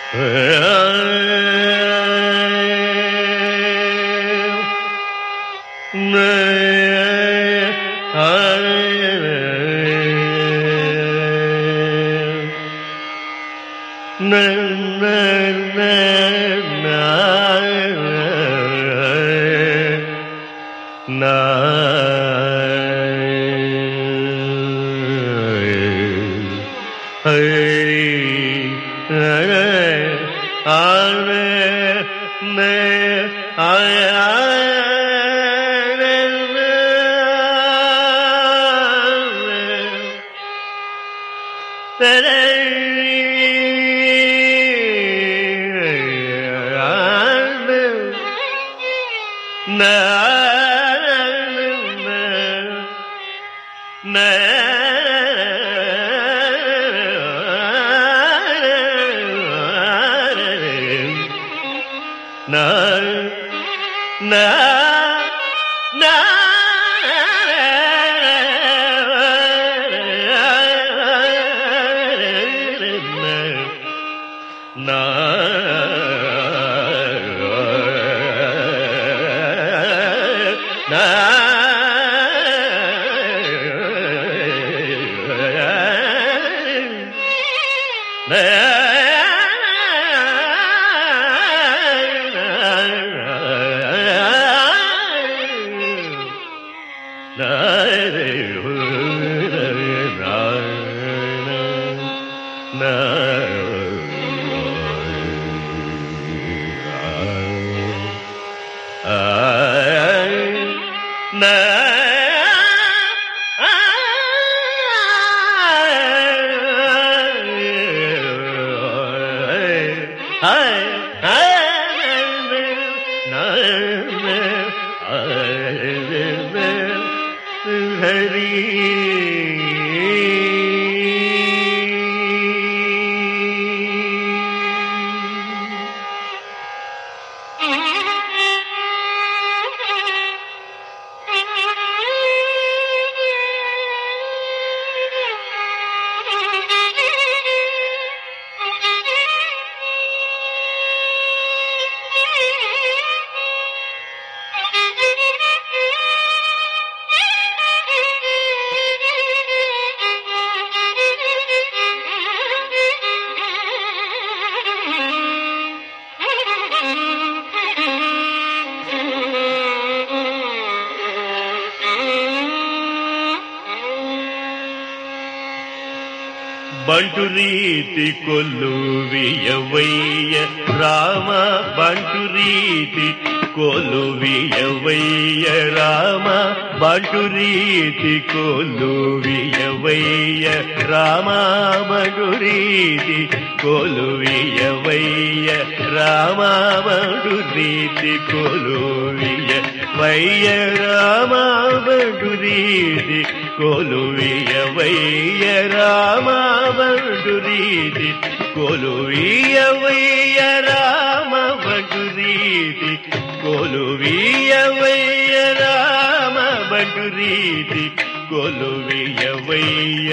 బంటు రీతి కొలువియవయ్య రామ, బంటు రీతి కొలువియవయ్య రామ, బంటు రీతి కొలువియవయ్య రామ, బంటు రీతి కొలువియవయ్య రామ, బంటు రీతి కొలువియవయ్య రామ, బంటు రీతి కొలువియవయ్య రామ, బంటు రీతి కొలువియవయ్య రామ, బంటు రీతి కొలువియవయ్య రామ, బంటు రీతి కొలువియవయ్య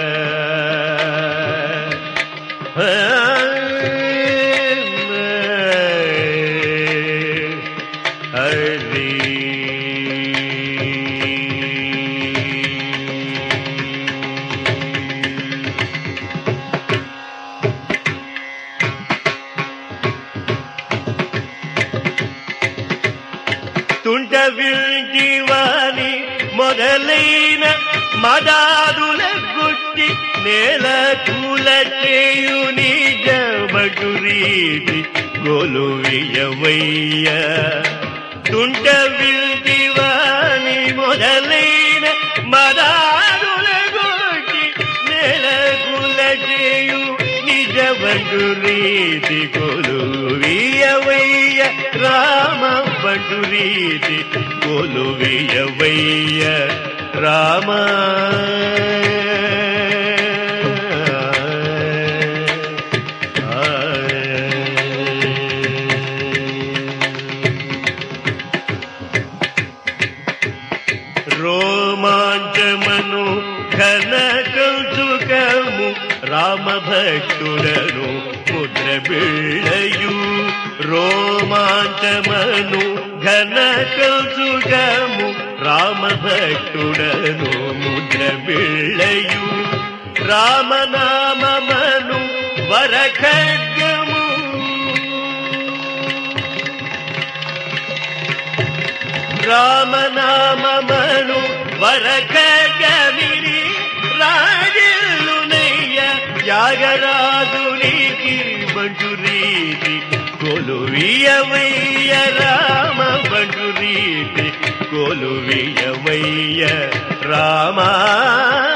తుంటవిల్జివాని మొదలైన మదాదుల గుట్టి నేల కూల చేయు నిజ బంటు రీతి కొలువియవయ్య, తుంటవిల్జివాని మొదలైన మదాదుల గుట్టి నేల కూల చేయు నిజ బంటు రీతి కొలువియవయ్య రామ, బంటు రీతి కొలువియవయ్య రామ. రోమాంచమను ఘన కౌతుకము రామ భక్తులను ముద్ర బిళ్ళయు రోమాంచమను ఘన కౌసుగము రామభక్తుడను ముద్ర బిళ్ళయు రామనామమను వరఖడ్గము రామనామమను వరఖడ్గమిని రాజిల్లునయ్య యాగరాజునికి బంజురీతి కొలువియవయ్య రామ బంజురీతి కొలువియవయ్య రామా